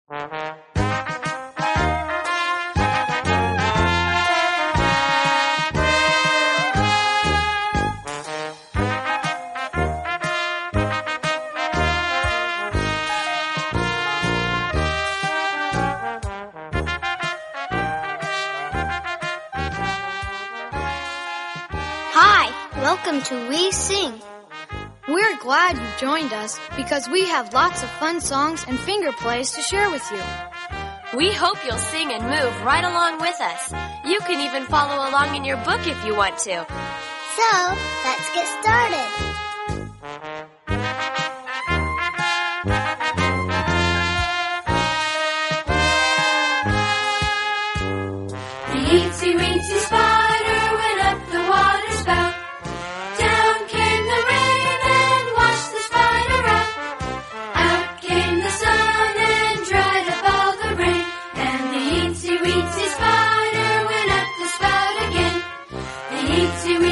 Hi, welcome to We Sing. We're glad you joined us because we have lots of fun songs and finger plays to share with you. We hope you'll sing and move right along with us. You can even follow along in your book if you want to. So, let's get started. The itsy-weetsy spider went up the water spout. Down came the rain and washed the spider out. Out came the sun and dried up all the rain. And the itsy-weetsy spider went up the spout again. The itsy-weetsy